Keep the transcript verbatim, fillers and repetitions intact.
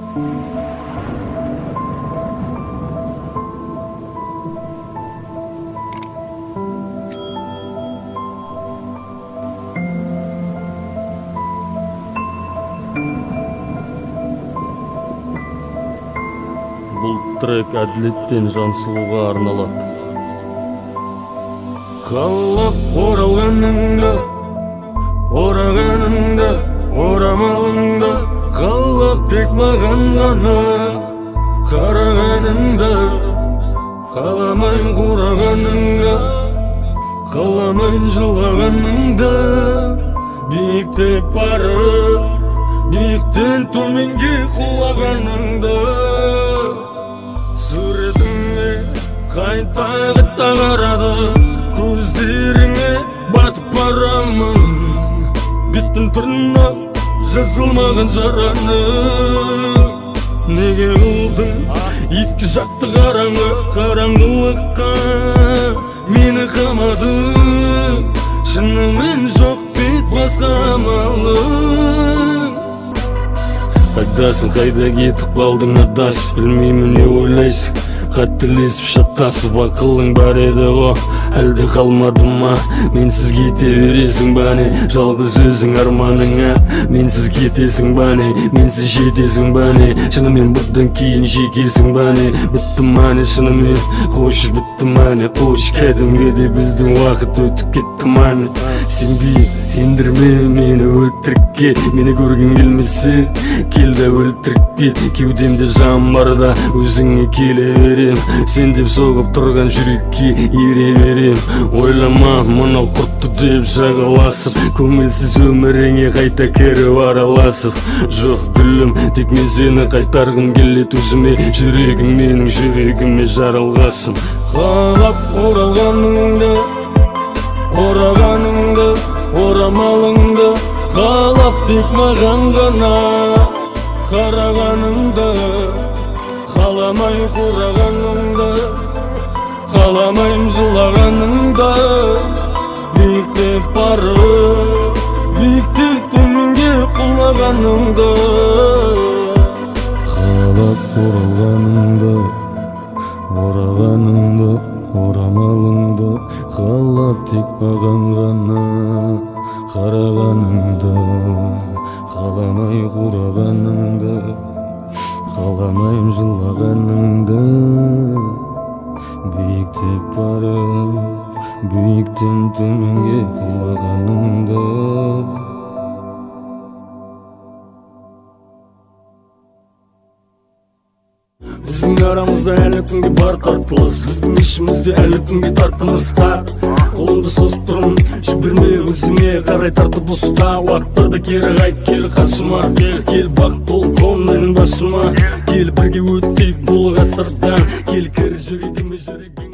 Бұл трек әділеттен Жансұлуға арналады. Қалап оралғаныңда, орағаныңда, орамалыңда, қалап тек маған ғана қарағаныңда, қаламайын қурағаныңда, қаламайын жылағаныңда, биіктеп барып, биіктен төменге құлағаныңда, суретіңе қайта қайта қарады, көздеріңе батып барамын, беттің тырнап жазылмаған жараны. Неге қылдың екі жақты қараңғы, қараңғылыққа мені қамадың, шынымен жоқ бет басқа амалың. Қайдасың, қайда кетіп қалдың адасып, білмеймін не ойлайсың, қателесіп шаттасып, ақылың бар еді ғой, әлде қалмады ма? Менсіз кете бересің ба не, жалғыз өзің арманыңа, менсіз кетесің ба не, менсіз жетесің ба не, шынымен бұдан кейін жекесің ба не, бітті ма не, шынымен қош бітті ма не, қош кәдімгідей біздің уақыт өтіп кетті ма не. Сенбей, сендірме мені өтірікке, мені көргің келмесе кел да өлтіріп кет, кеудемде жан барда өзіңе келе берем, сен деп соғып тұрған жүрекке ере берем. Ойлама мынау құртты деп жағаласып, көңілсіз өміріңе қайта кіріп араласып. Жоқ гүлім, тек мен сені қайтарғым келеді өзіме, жүрегің менің жүрегіме жаралғасын. Қалап оралғаныңды, орағаныңды, орамалыңды, қалап тек маған ғана қарағаныңды, қаламай қурағаныңды, қаламайым жылағаныңды, биіктеп барып, биіктен төменге құлағаныңды. Қалап оралғаныңды, орағаныңды, орамалыңды, қалап тек маған ғана қарағаныңды, қаламай қурағаныңды, қаламайым жылағаныңды, биіктеп барып, биіктен төменге құлағаныңды. Біздің арамызда әлі күнге бар тартылыс, біздің ішімізде әлі күнге тартымыз қар. Қолымды созып тұрмын, жіберме өзіңе қарай тартып ұста, уақыттарда кері қайт, кел қасыма, кел, кел бақыт толы қол менің басыма, кел бірге өттейік бұл ғасырдан, кел кір жүрегіме жүрегің.